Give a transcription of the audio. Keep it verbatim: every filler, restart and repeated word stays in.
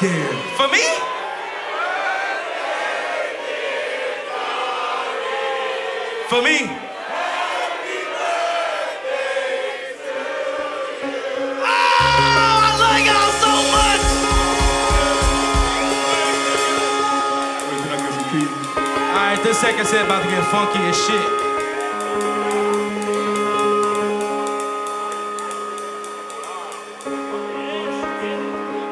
Yeah. For me? For me? Oh, I love y'all so much! Alright, this second set about to get funky as shit.